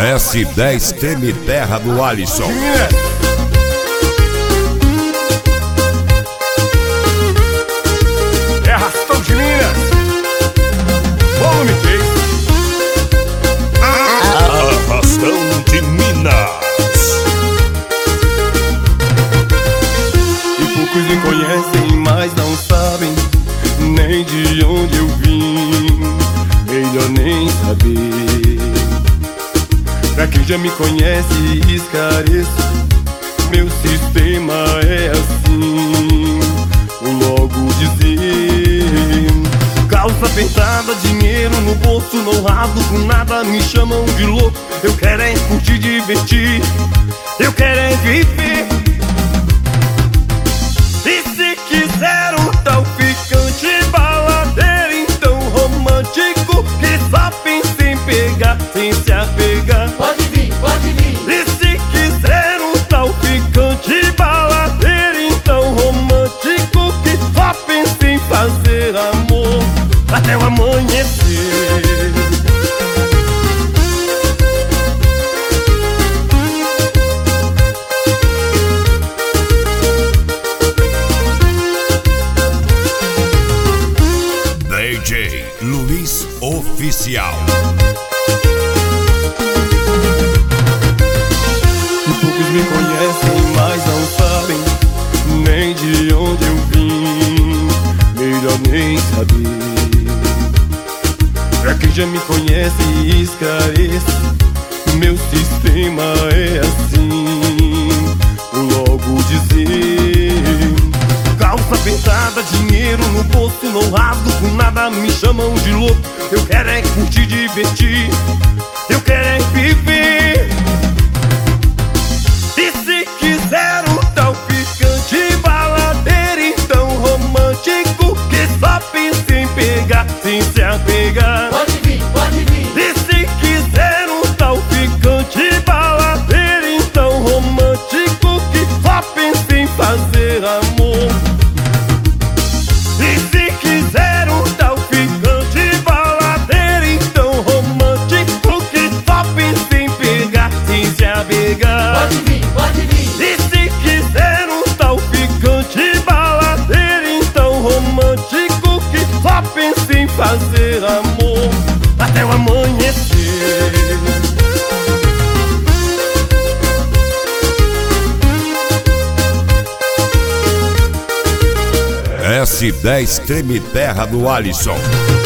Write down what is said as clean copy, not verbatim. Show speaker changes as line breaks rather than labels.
S10 Treme Terra do Alisson.
É Arrastão de Minas, volume 3.
Arrastão de Minas.
E poucos me conhecem, mas não sabem nem de onde eu vim. Melhor nem saber. Pra quem já me conhece, esclareço, meu sistema é assim. Vou logo dizer: calça apertada, dinheiro no bolso, não rasgo com nada, me chamam de louco. Eu quero é curtir, divertir, eu quero é viver. E se quiser um tal ficante, baladeiro, então romântico, que só pensa em pegar, sem se apegar.
Pode vir, pode vir.
E se quiser um tal ficante, baladeiro, então romântico, que só pensa em fazer amor até o amanhecer.
DJ Luiz Oficial.
E poucos me conhecem, mas não sabem nem de onde eu vim. Melhor nem saber. Pra quem já me conhece, esclareço, meu sistema é assim. Vou logo dizer: calça apertada, dinheiro no bolso, não rasgo com nada, me chamam de louco. Eu quero é curtir, divertir, eu quero é viver. E se quiser um tal ficante, baladeiro, então romântico, que só pensa em pegar, sem se apegar.
Pode vir, pode vir.
E se quiser um tal ficante, baladeiro, então romântico, que só pensa em fazer amor. E se quiser um tal ficante, baladeiro, então romântico, que só pensa em pegar, sem se apegar.
Pode vir, pode vir.
E se quiser um tal ficante, baladeiro, então romântico, que só pensa em fazer amor até o amanhecer.
S10 Treme Terra do Alisson.